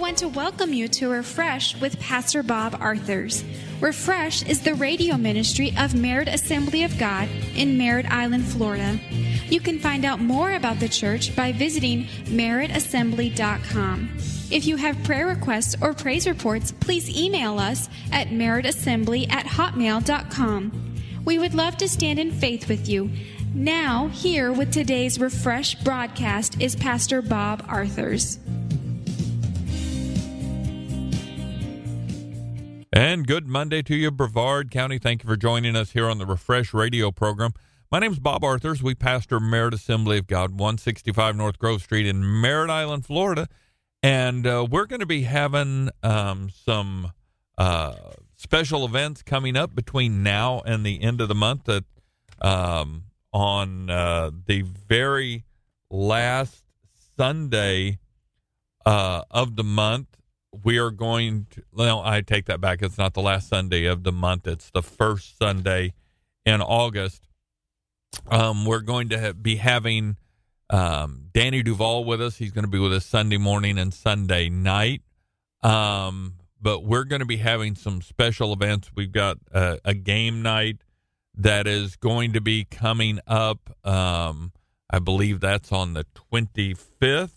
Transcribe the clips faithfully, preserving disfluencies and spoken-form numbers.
want to welcome you to Refresh with Pastor Bob Arthurs. Refresh is the radio ministry of Merritt Assembly of God in Merritt Island, Florida. You can find out more about the church by visiting merritt assembly dot com. If you have prayer requests or praise reports, please email us at merritt assembly at hotmail dot com. We would love to stand in faith with you. Now, here with today's Refresh broadcast is Pastor Bob Arthurs. And good Monday to you, Brevard County. Thank you for joining us here on the Refresh radio program. My name is Bob Arthurs. We pastor Merritt Assembly of God, one sixty-five North Grove Street in Merritt Island, Florida. And uh, we're going to be having um, some uh, special events coming up between now and the end of the month. That um, on uh, the very last Sunday uh, of the month, we are going to, well, I take that back. It's not the last Sunday of the month. It's the first Sunday in August. Um, we're going to ha- be having um, Danny Duval with us. He's going to be with us Sunday morning and Sunday night. Um, but we're going to be having some special events. We've got a, a game night that is going to be coming up. Um, I believe that's on the twenty-fifth.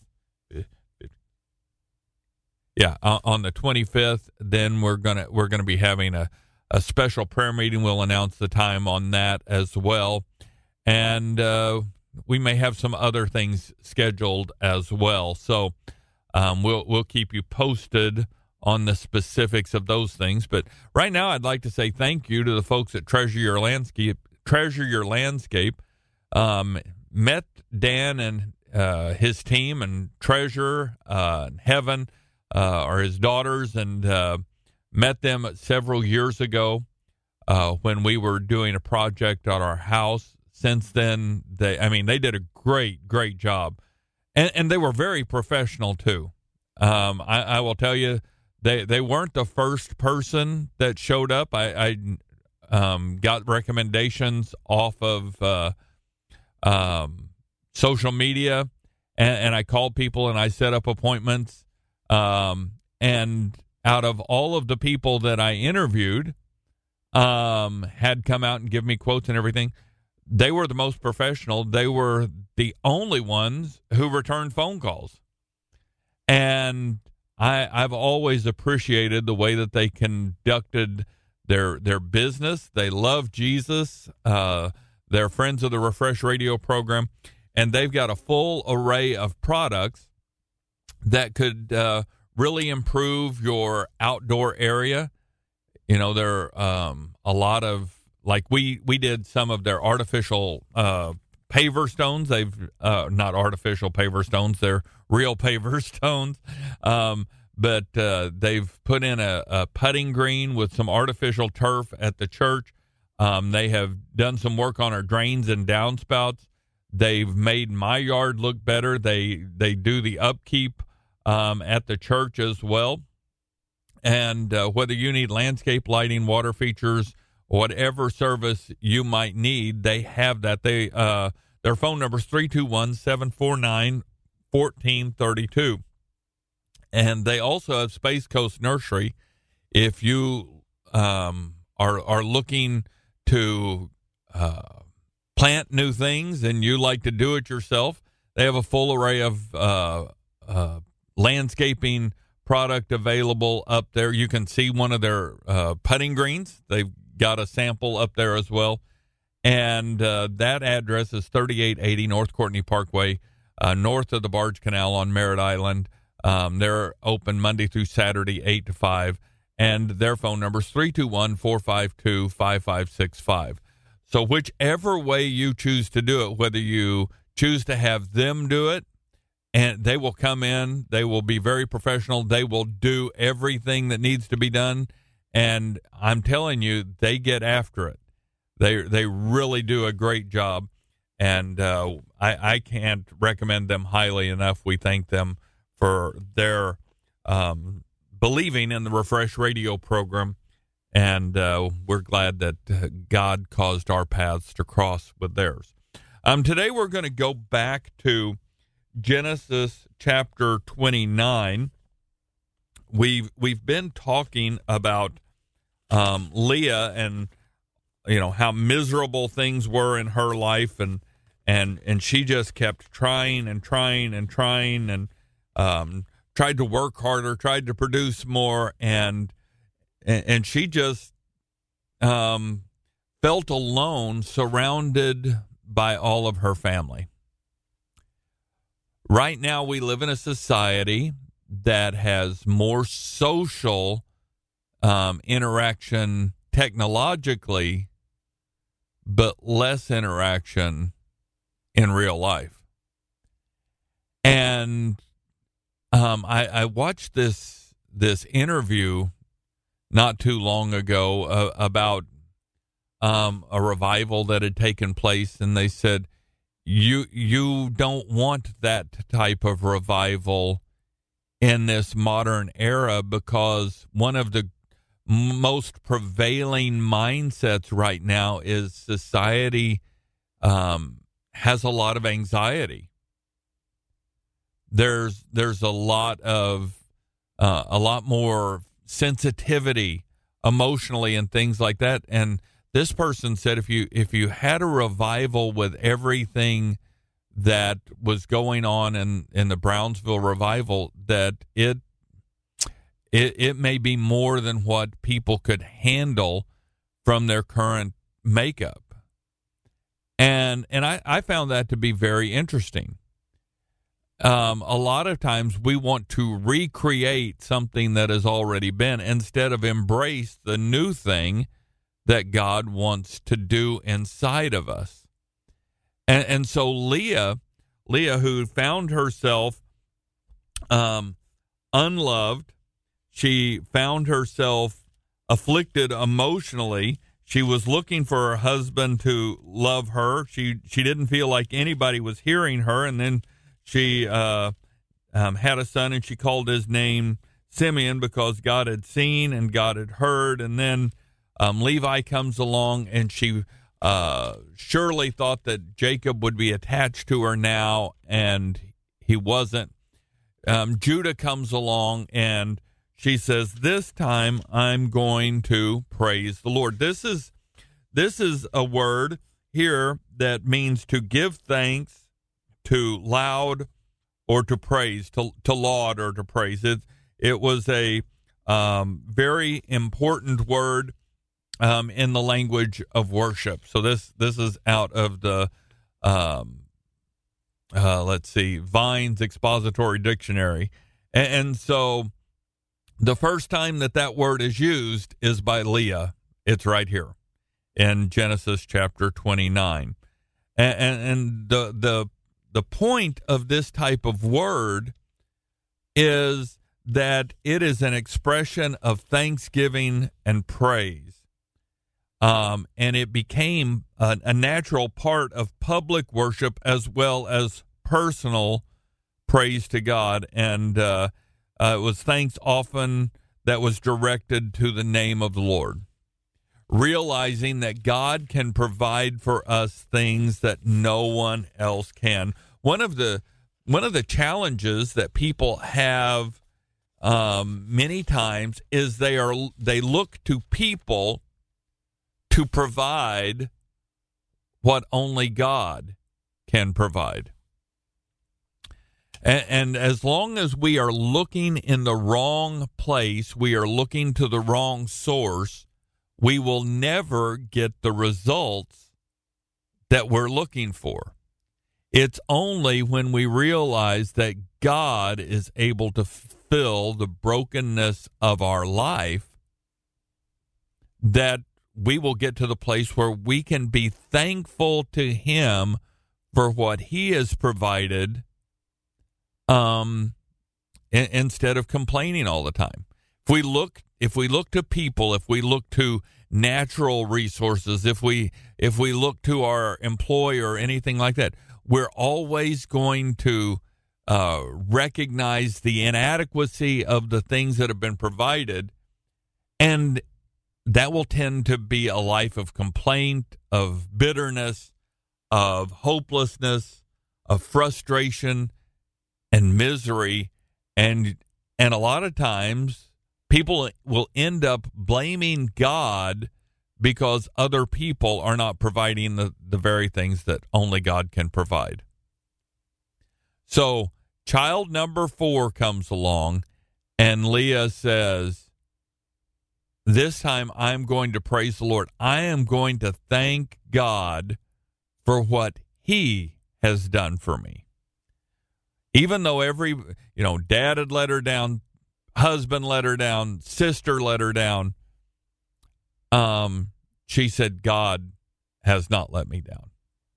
Yeah, uh, on the twenty-fifth, then we're gonna we're gonna be having a, a special prayer meeting. We'll announce the time on that as well, and uh, we may have some other things scheduled as well. So um, we'll we'll keep you posted on the specifics of those things. But right now, I'd like to say thank you to the folks at Treasure Your Landscape. Treasure Your Landscape um, met Dan and uh, his team and Treasure uh, and Heaven. Uh, are his daughters, and uh, met them several years ago uh, when we were doing a project at our house. Since then, they, I mean, they did a great, great job. And, and they were very professional, too. Um, I, I will tell you, they, they weren't the first person that showed up. I, I um, got recommendations off of uh, um, social media, and, and I called people and I set up appointments. Um, and out of all of the people that I interviewed, um, had come out and give me quotes and everything, they were the most professional. They were the only ones who returned phone calls. And I, I've always appreciated the way that they conducted their, their business. They love Jesus. Uh, they're friends of the Refresh radio program, and they've got a full array of products that could uh, really improve your outdoor area. You know, there are um, a lot of, like we, we did some of their artificial uh, paver stones. They've, uh, not artificial paver stones, they're real paver stones. Um, but uh, they've put in a, a putting green with some artificial turf at the church. Um, they have done some work on our drains and downspouts. They've made my yard look better. They, they do the upkeep Um, at the church as well. And uh, whether you need landscape lighting, water features, whatever service you might need, they have that. They uh, their phone number is three two one, seven four nine, one four three two. And they also have Space Coast Nursery. If you um, are, are looking to uh, plant new things and you like to do it yourself, they have a full array of uh, uh landscaping product available up there. You can see one of their uh, putting greens. They've got a sample up there as well. And uh, that address is thirty-eight eighty North Courtney Parkway, uh, north of the Barge Canal on Merritt Island. Um, they're open Monday through Saturday, eight to five. And their phone number is three two one, four five two, five five six five. So whichever way you choose to do it, whether you choose to have them do it, and they will come in, they will be very professional, they will do everything that needs to be done, and I'm telling you, they get after it. They they really do a great job, and uh, I, I can't recommend them highly enough. We thank them for their um, believing in the Refresh radio program, and uh, we're glad that God caused our paths to cross with theirs. Um, today we're going to go back to Genesis chapter twenty-nine, we've we've been talking about um, Leah and you know how miserable things were in her life, and and and she just kept trying and trying and trying and um, tried to work harder, tried to produce more, and and, and she just um, felt alone, surrounded by all of her family. Right now, we live in a society that has more social um, interaction technologically, but less interaction in real life. And um, I, I watched this this interview not too long ago uh, about um, a revival that had taken place, and they said, You you don't want that type of revival in this modern era, because one of the most prevailing mindsets right now is society um, has a lot of anxiety. There's there's a lot of uh, a lot more sensitivity emotionally and things like that, and this person said if you if you had a revival with everything that was going on in, in the Brownsville revival, that it, it it may be more than what people could handle from their current makeup. And and I, I found that to be very interesting. Um, a lot of times we want to recreate something that has already been instead of embrace the new thing that God wants to do inside of us. And, and so Leah, Leah, who found herself um, unloved, she found herself afflicted emotionally. She was looking for her husband to love her. She she didn't feel like anybody was hearing her. And then she uh, um, had a son, and she called his name Simeon because God had seen and God had heard. And then Um, Levi comes along, and she uh, surely thought that Jacob would be attached to her now, and he wasn't. Um, Judah comes along, and she says, this time I'm going to praise the Lord. This is this is a word here that means to give thanks, to laud, or to praise, to, to laud or to praise. It, it was a um, very important word Um, in the language of worship. So this this is out of the, um, uh, let's see, Vine's Expository Dictionary. And, and so the first time that that word is used is by Leah. It's right here in Genesis chapter twenty-nine. And, and, and the, the, the point of this type of word is that it is an expression of thanksgiving and praise. Um, and it became a, a natural part of public worship as well as personal praise to God. And uh, uh, it was thanks often that was directed to the name of the Lord. Realizing that God can provide for us things that no one else can. One of the one of the challenges that people have um, many times is they are they look to people to provide what only God can provide. And, and as long as we are looking in the wrong place, we are looking to the wrong source, we will never get the results that we're looking for. It's only when we realize that God is able to fill the brokenness of our life that we will get to the place where we can be thankful to Him for what He has provided, um, in, instead of complaining all the time. If we look, if we look to people, if we look to natural resources, if we if we look to our employer or anything like that, we're always going to uh, recognize the inadequacy of the things that have been provided, and that will tend to be a life of complaint, of bitterness, of hopelessness, of frustration and misery. And And a lot of times people will end up blaming God because other people are not providing the, the very things that only God can provide. So child number four comes along, and Leah says, this time I'm going to praise the Lord. I am going to thank God for what he has done for me. Even though every, you know, dad had let her down, husband let her down, sister let her down, um, she said, God has not let me down.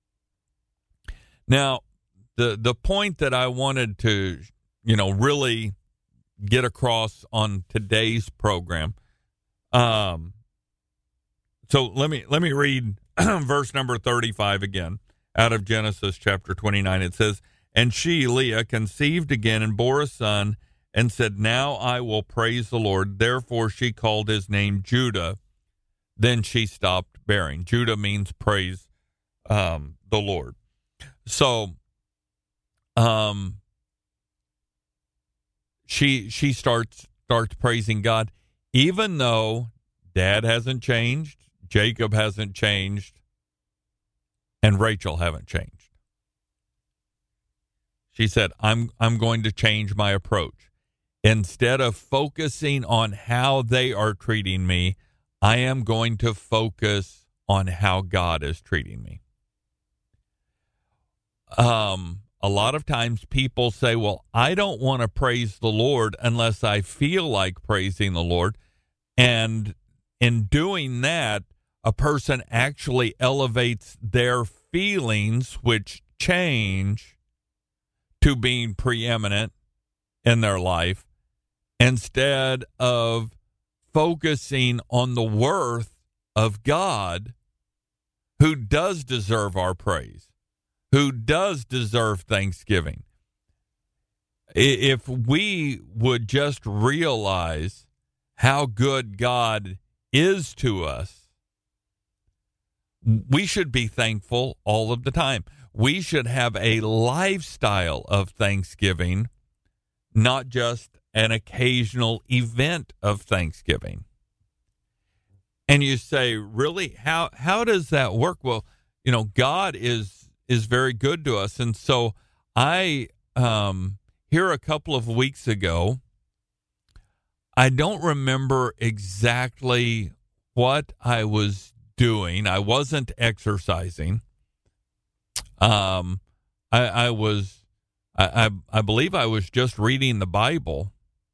Now, the the point that I wanted to, you know, really get across on today's program, um, so let me let me read verse number thirty-five again out of Genesis chapter twenty-nine. It says, and she, Leah, conceived again and bore a son, and said, now I will praise the Lord. Therefore she called his name Judah. Then she stopped bearing. Judah means praise um, the Lord. So um, she she starts starts praising God, even though Dad hasn't changed, Jacob hasn't changed, and Rachel haven't changed. She said, I'm I'm going to change my approach. Instead of focusing on how they are treating me, I am going to focus on how God is treating me. Um, a lot of times people say, well, I don't want to praise the Lord unless I feel like praising the Lord. And in doing that, a person actually elevates their feelings, which change to being preeminent in their life, instead of focusing on the worth of God, who does deserve our praise, who does deserve thanksgiving. If we would just realize how good God is to us, we should be thankful all of the time. We should have a lifestyle of thanksgiving, not just an occasional event of thanksgiving. And you say, really, how how does that work? Well, you know, God is is very good to us. And so I, um, here a couple of weeks ago, I don't remember exactly what I was doing. I wasn't exercising. Um, I, I was, I, I, I believe I was just reading the Bible,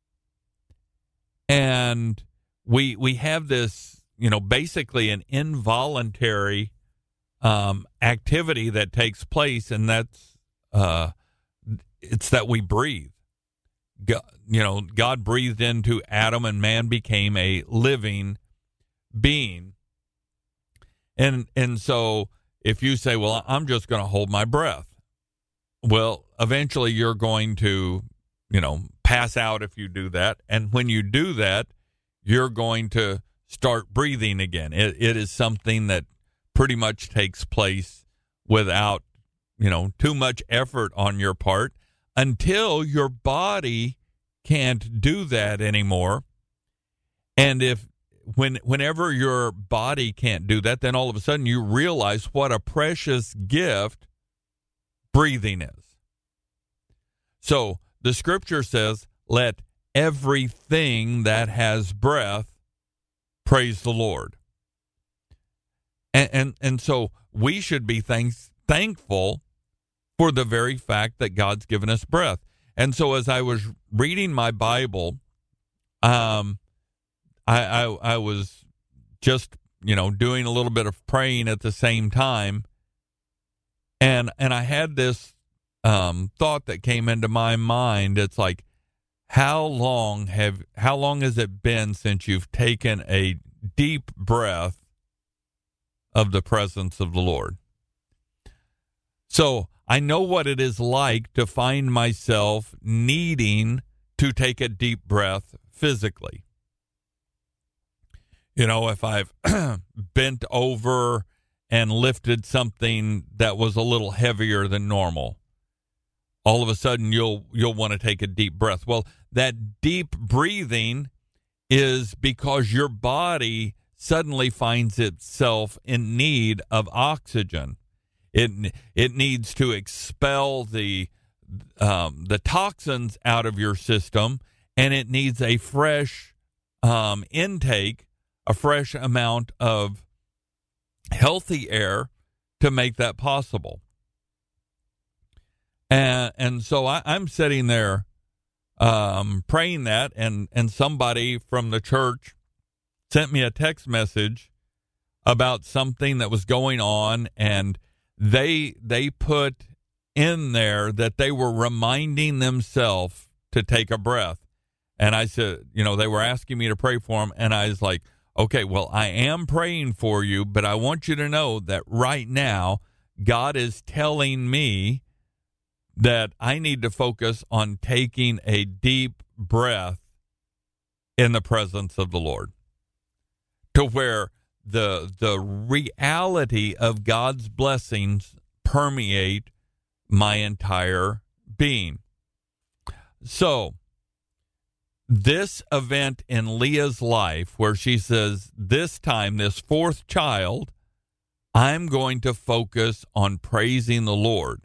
and we we have this, you know, basically an involuntary um, activity that takes place, and that's uh, it's that we breathe. God, you know, God breathed into Adam, and man became a living being, and and so. If you say, well, I'm just going to hold my breath, well, eventually you're going to, you know, pass out if you do that. And when you do that, you're going to start breathing again. It, it is something that pretty much takes place without, you know, too much effort on your part until your body can't do that anymore. And if When whenever your body can't do that, then all of a sudden you realize what a precious gift breathing is. So the scripture says, let everything that has breath praise the Lord. And and, and so we should be thanks, thankful for the very fact that God's given us breath. And so as I was reading my Bible, um, I, I I was just, you know, doing a little bit of praying at the same time, and and I had this um, thought that came into my mind. It's like, how long have how long has it been since you've taken a deep breath of the presence of the Lord? So I know what it is like to find myself needing to take a deep breath physically. You know, if I've bent over and lifted something that was a little heavier than normal, all of a sudden you'll you'll want to take a deep breath. Well, that deep breathing is because your body suddenly finds itself in need of oxygen. It it needs to expel the um, the toxins out of your system, and it needs a fresh um, intake, a fresh amount of healthy air to make that possible. And and so I, I'm sitting there um, praying that, and, and somebody from the church sent me a text message about something that was going on, and they they put in there that they were reminding themselves to take a breath. And I said, you know, they were asking me to pray for them, and I was like, okay, well, I am praying for you, but I want you to know that right now, God is telling me that I need to focus on taking a deep breath in the presence of the Lord, to where the the reality of God's blessings permeate my entire being. So this event in Leah's life, where she says, this time, this fourth child, I'm going to focus on praising the Lord.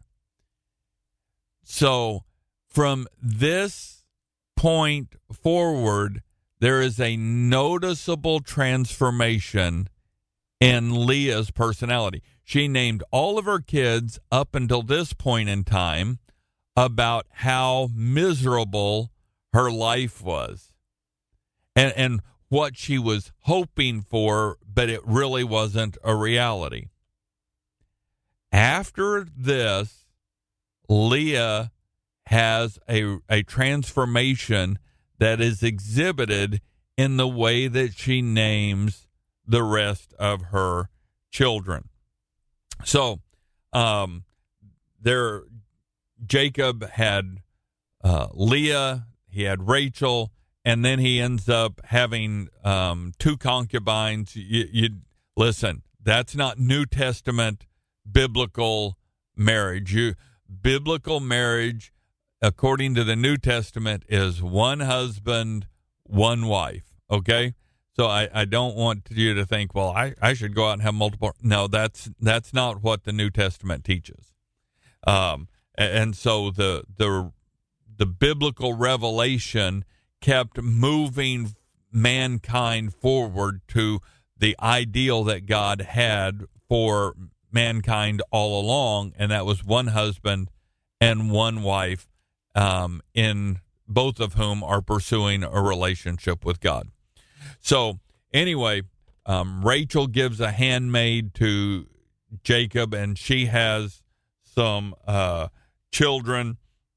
So from this point forward, there is a noticeable transformation in Leah's personality. She named all of her kids up until this point in time about how miserable her life was, and, and what she was hoping for, but it really wasn't a reality. After this, Leah has a, a transformation that is exhibited in the way that she names the rest of her children. So, um, there, Jacob had uh, Leah, he had Rachel, and then he ends up having um, two concubines. You, you listen, that's not New Testament biblical marriage. You biblical marriage, according to the New Testament, is one husband, one wife. Okay, so I, I don't want you to think, well, I, I should go out and have multiple. No, that's that's not what the New Testament teaches. Um, and, and so the the the biblical revelation kept moving mankind forward to the ideal that God had for mankind all along, and that was one husband and one wife, um, in both of whom are pursuing a relationship with God. So anyway, um, Rachel gives a handmaid to Jacob, and she has some uh, children,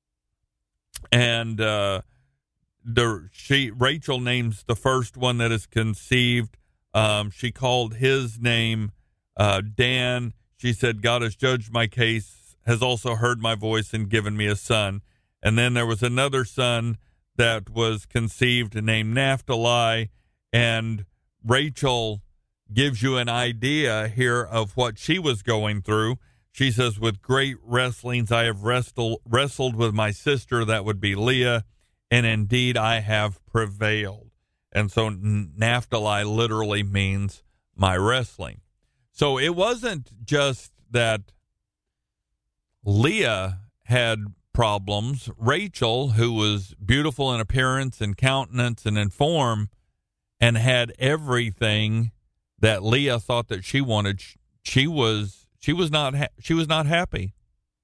and uh, the she Rachel names the first one that is conceived. Um, she called his name uh, Dan. She said, God has judged my case, has also heard my voice, and given me a son. And then there was another son that was conceived named Naphtali, and Rachel gives you an idea here of what she was going through. She says, with great wrestlings I have wrestled, wrestled with my sister, that would be Leah, and indeed I have prevailed. And so Naphtali literally means my wrestling. So it wasn't just that Leah had problems. Rachel, who was beautiful in appearance and countenance and in form, and had everything that Leah thought that she wanted, she was she was not ha- she was not happy.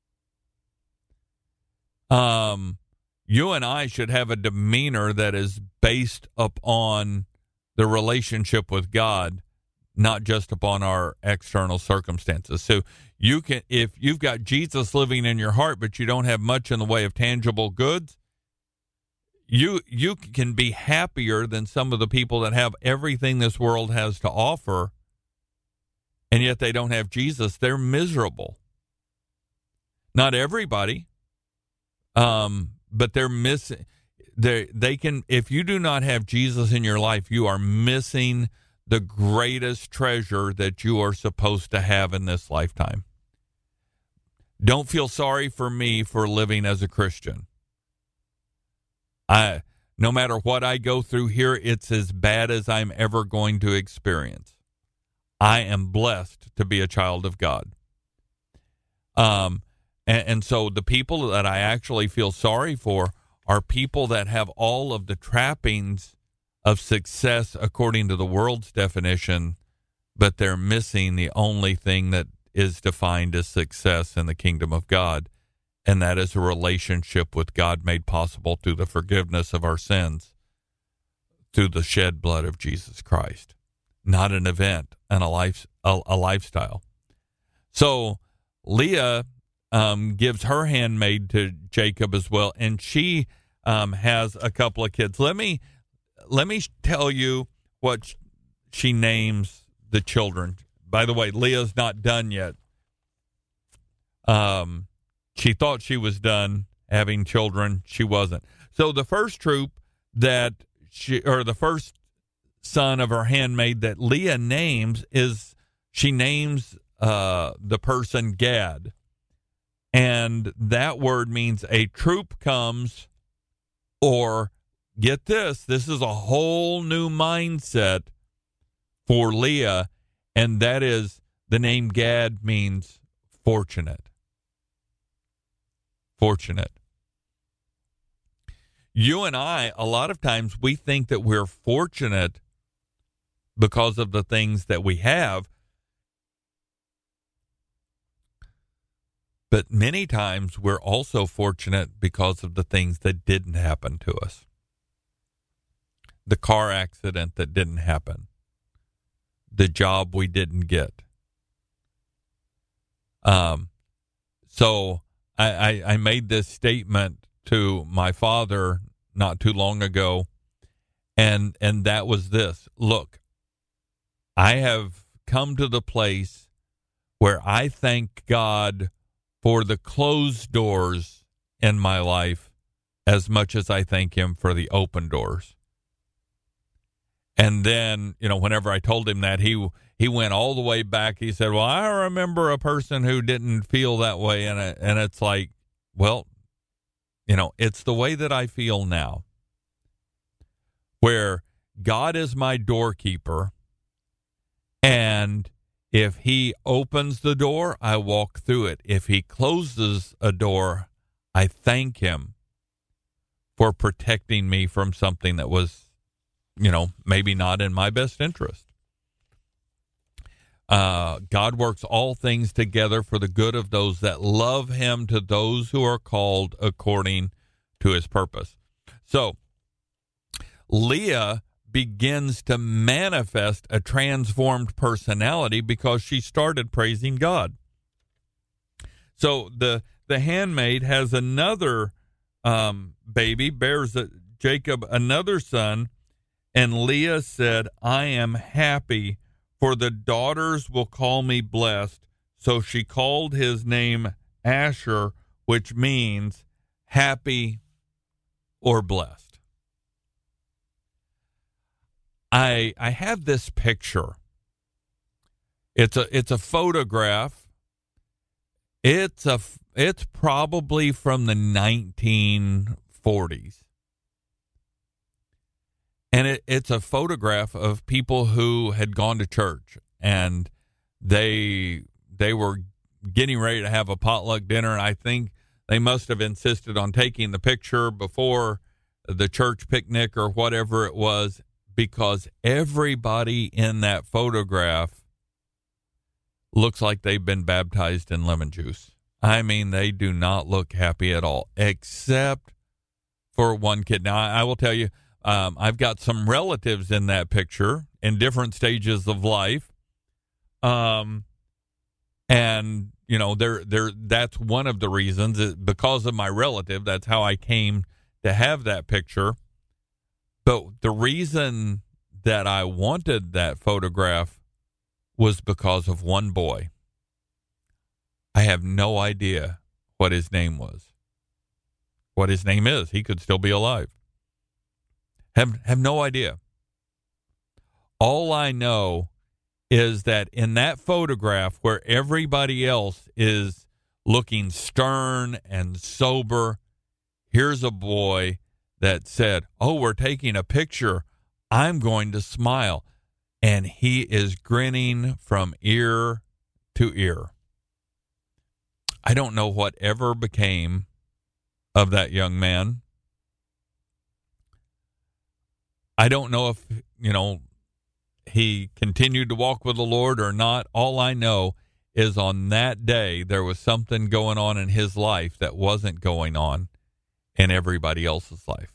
Um, you and I should have a demeanor that is based upon the relationship with God, not just upon our external circumstances. So you can, if you've got Jesus living in your heart, but you don't have much in the way of tangible goods, you you can be happier than some of the people that have everything this world has to offer, and yet they don't have Jesus. They're miserable. Not everybody, um, but they're missing. They they can. If you do not have Jesus in your life, you are missing the greatest treasure that you are supposed to have in this lifetime. Don't feel sorry for me for living as a Christian. I, no matter what I go through here, it's as bad as I'm ever going to experience. I am blessed to be a child of God. Um, and, and so the people that I actually feel sorry for are people that have all of the trappings of success according to the world's definition, but they're missing the only thing that is defined as success in the kingdom of God, and that is a relationship with God made possible through the forgiveness of our sins, through the shed blood of Jesus Christ. Not an event, and a life, a, a lifestyle. So Leah um, gives her handmaid to Jacob as well, and she um, has a couple of kids. Let me let me tell you what she names the children. By the way, Leah's not done yet. Um, she thought she was done having children. She wasn't. So the first troop that she, or the first son of her handmaid that Leah names is, she names uh, the person Gad. And that word means a troop comes, or get this, this is a whole new mindset for Leah, and that is the name Gad means fortunate. Fortunate. You and I, a lot of times we think that we're fortunate because of the things that we have. But many times we're also fortunate because of the things that didn't happen to us. The car accident that didn't happen. The job we didn't get. Um, so I, I, I made this statement to my father not too long ago, and and that was this. Look, I have come to the place where I thank God for the closed doors in my life as much as I thank him for the open doors. And then, you know, whenever I told him that, he he went all the way back. He said, well, I remember a person who didn't feel that way. And, it, and it's like, well, you know, it's the way that I feel now, where God is my doorkeeper, and if he opens the door, I walk through it. If he closes a door, I thank him for protecting me from something that was, you know, maybe not in my best interest. Uh, God works all things together for the good of those that love him, to those who are called according to his purpose. So Leah begins to manifest a transformed personality because she started praising God. So the the handmaid has another um, baby, bears a, Jacob another son, and Leah said, I am happy, for the daughters will call me blessed. So she called his name Asher, which means happy or blessed. I I have this picture. It's a it's a photograph. It's a it's probably from the nineteen forties. And it, it's a photograph of people who had gone to church, and they they were getting ready to have a potluck dinner, and I think they must have insisted on taking the picture before the church picnic or whatever it was, because everybody in that photograph looks like they've been baptized in lemon juice. I mean, they do not look happy at all, except for one kid. Now, I, I will tell you, um, I've got some relatives in that picture in different stages of life. Um, and, you know, they're, they're, that's one of the reasons, because of my relative. That's how I came to have that picture. But the reason that I wanted that photograph was because of one boy. I have no idea what his name was. What his name is. He could still be alive. Have have no idea. All I know is that in that photograph, where everybody else is looking stern and sober. Here's a boy that said, oh, we're taking a picture. I'm going to smile. And he is grinning from ear to ear. I don't know what ever became of that young man. I don't know if, you know, he continued to walk with the Lord or not. All I know is on that day, there was something going on in his life that wasn't going on in everybody else's life.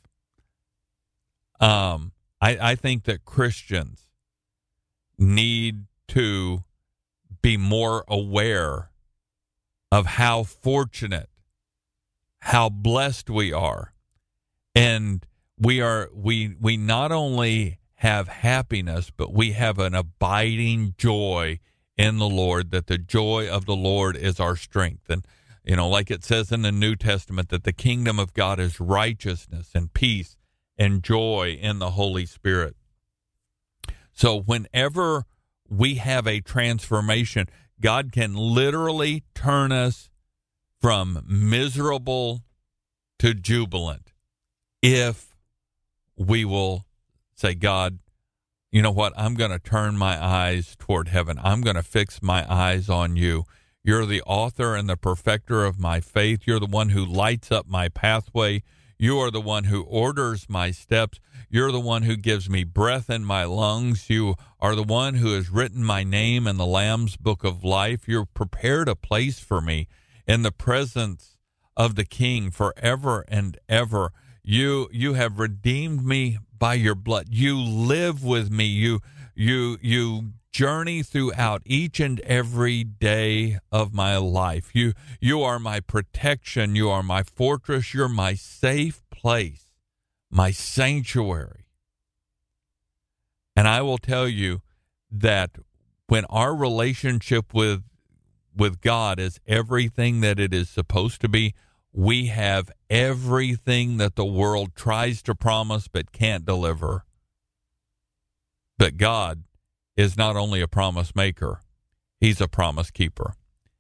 Um, I, I think that Christians need to be more aware of how fortunate, how blessed we are. And we are, we, we not only have happiness, but we have an abiding joy in the Lord, that the joy of the Lord is our strength. And, you know, like it says in the New Testament, that the kingdom of God is righteousness and peace and joy in the Holy Spirit. So whenever we have a transformation, God can literally turn us from miserable to jubilant if we will say, God, you know what? I'm going to turn my eyes toward heaven. I'm going to fix my eyes on you. You're the author and the perfecter of my faith. You're the one who lights up my pathway. You are the one who orders my steps. You're the one who gives me breath in my lungs. You are the one who has written my name in the Lamb's book of life. You've prepared a place for me in the presence of the King forever and ever. You you have redeemed me by your blood. You live with me. You you you journey throughout each and every day of my life. You you are my protection. You are my fortress. You're my safe place, my sanctuary. And I will tell you that when our relationship with with God is everything that it is supposed to be, we have everything that the world tries to promise but can't deliver. But God is not only a promise maker, he's a promise keeper.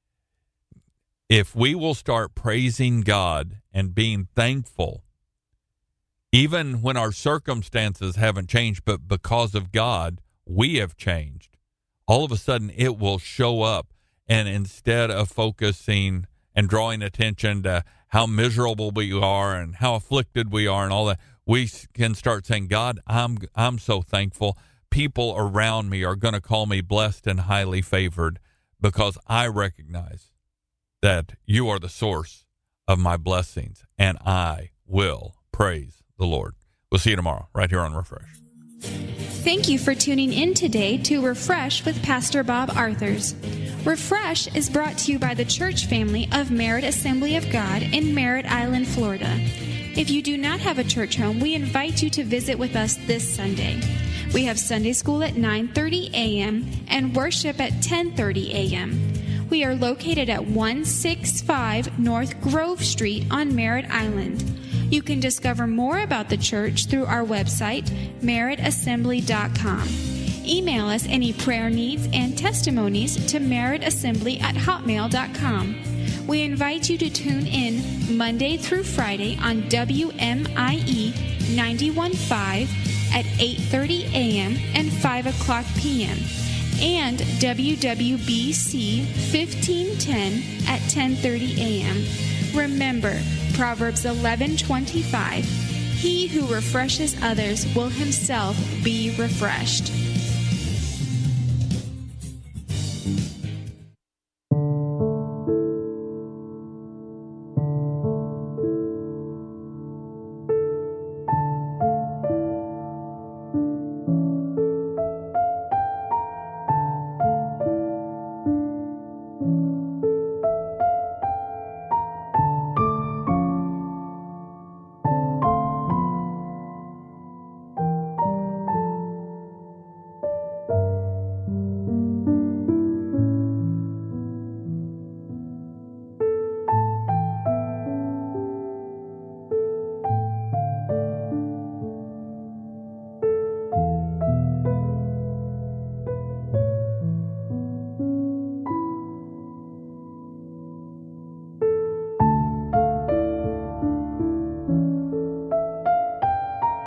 If we will start praising God and being thankful, even when our circumstances haven't changed, but because of God, we have changed, all of a sudden it will show up. And instead of focusing and drawing attention to how miserable we are and how afflicted we are and all that, we can start saying, God, I'm I'm so thankful. People around me are going to call me blessed and highly favored because I recognize that you are the source of my blessings, and I will praise the Lord. We'll see you tomorrow right here on Refresh. Thank you for tuning in today to Refresh with Pastor Bob Arthurs. Refresh is brought to you by the church family of Merritt Assembly of God in Merritt Island, Florida. If you do not have a church home, we invite you to visit with us this Sunday. We have Sunday school at nine thirty a.m. and worship at ten thirty a.m. We are located at one sixty-five North Grove Street on Merritt Island. You can discover more about the church through our website, merritt assembly dot com. Email us any prayer needs and testimonies to merrittassembly at hotmail dot com. We invite you to tune in Monday through Friday on W M I E ninety-one point five at eight thirty a.m. and five o'clock p.m. and W W B C fifteen ten at ten thirty a.m. Remember, Proverbs eleven twenty-five, he who refreshes others will himself be refreshed.